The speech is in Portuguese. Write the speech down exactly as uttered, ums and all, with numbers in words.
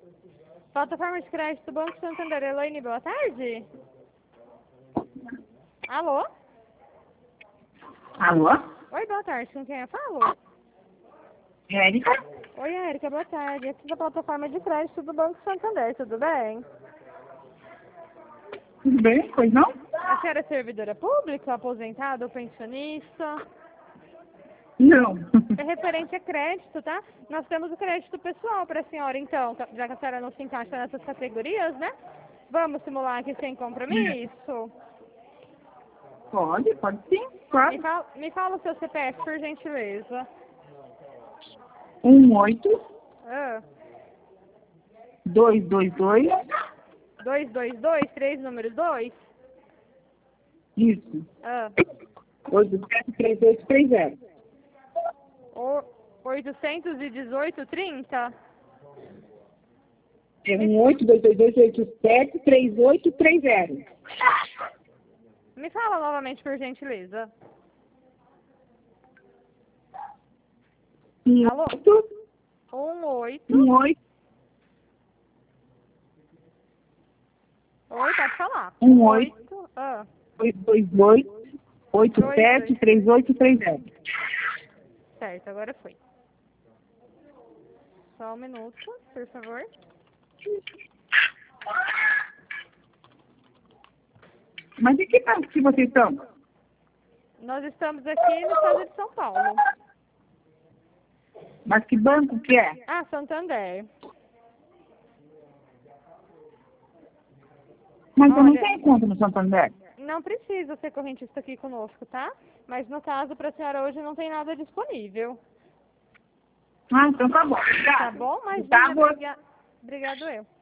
Plataforma de crédito Banco Santander. Elaine, boa tarde. Alô? Alô? Oi, boa tarde. Com quem eu falo? Érica? Oi, Érica, boa tarde. Aqui da plataforma de crédito do Banco Santander, tudo bem? Tudo bem? Pois não? A senhora é servidora pública, aposentada ou pensionista? Não. É referente a crédito, tá? Nós temos o crédito pessoal para a senhora, então, já que a senhora não se encaixa nessas categorias, né? Vamos simular aqui sem compromisso? Pode, pode sim, Me claro. fala, me fala o seu C P F, por gentileza. Um oito Ah, dois dois dois. dois dois dois, três números dois? Isso. Ah, Oito sete três oito três zero. o- oitocentos e dezoito, trinta? É um oito dois dois dois oito sete três oito três zero. Me fala novamente, por gentileza. Um Alô? oito Um oito. um oito Oi, pode falar. um oito oito. Ah, dois dois dois oito dois, sete dois. três oito três zero. Certo, agora foi. Só um minuto, por favor. Mas em que parte que vocês estão? Nós estamos aqui no estado de São Paulo. Mas que banco que é? Ah, Santander. Mas eu não Olha, tenho conta no Santander. não precisa ser correntista aqui conosco, tá? Mas no caso, para a senhora hoje não tem nada disponível. Ah, então tá bom. Tá bom? Mas Tá bom. obrigado eu.